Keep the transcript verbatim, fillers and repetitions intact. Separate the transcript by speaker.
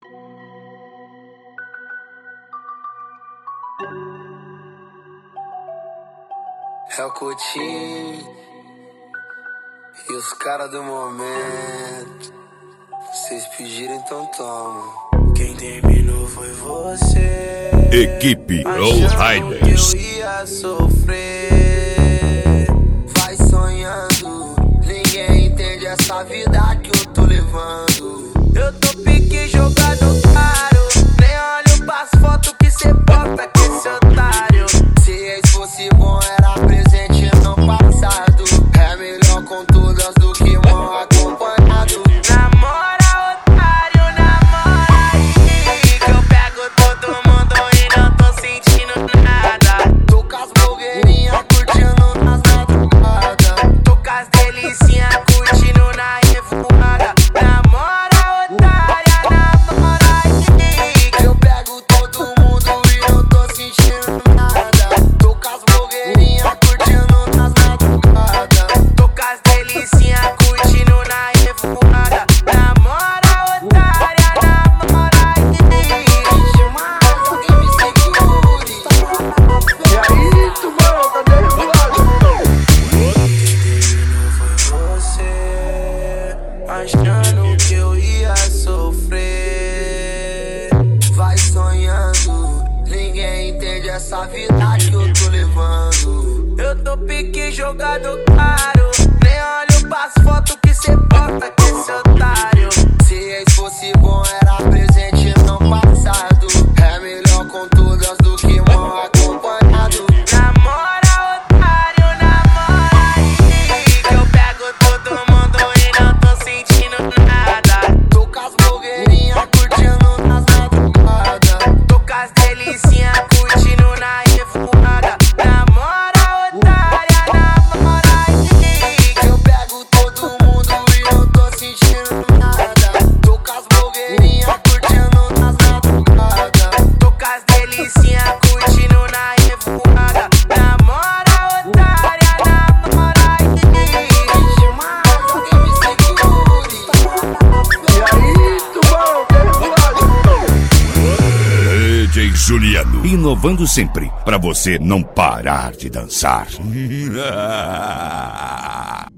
Speaker 1: É o Coutinho e os caras do momento. Vocês pediram, então toma. Quem terminou foi você.
Speaker 2: Equipe Lowriders.
Speaker 1: Eu ia sofrer. Vai sonhando, ninguém entende essa vida que eu tô levando. Eu tô pique jogado caro, nem olho pras fotos que cê bota com esse otário. Se ex fosse bom era presente não passado. É melhor com todas do que mal acompanhado. Namora otário, namora aí, que eu pego todo mundo e não tô sentindo nada. Tô com as blogueirinhas curtindo nas madrugadas. Tô com as delicinhas curtindo na revoada. Namora otária, namora aí, que eu pego todo mundo e não tô sentindo nada. Tô com as blogueirinhas curtindo nas madrugadas. Tô com as delicinhas curtindo na revoada. Namora otária, namora aí. Chama alguém me segure. E aí, tu mano, tá nervoso? Quem terminou foi você, achando que eu ia sofrer. Vai sonhando, ninguém entende essa vida que eu tô levando. Eu tô pique jogado caro, nem olho pras fotos que cê bota com esse otário. Se ex fosse bom era presente não passado. É melhor com todas do que mal acompanhado. Namora otário, namora aí, que eu pego todo mundo e não tô sentindo nada. Tô com as blogueirinhas curtindo nas madrugadas. Tô com as delicinhas curtindo na revoada. Namora otária, namora aí, que eu pego todo mundo e não tô sentindo nada. Tô com as blogueirinhas curtindo nas madrugadas. Tô com as delicinhas curtindo na revoada. Namora otária, namora aí. Chama alguém me segure. E aí, tu mano,
Speaker 2: D J Juliano, inovando sempre, pra você não parar de dançar.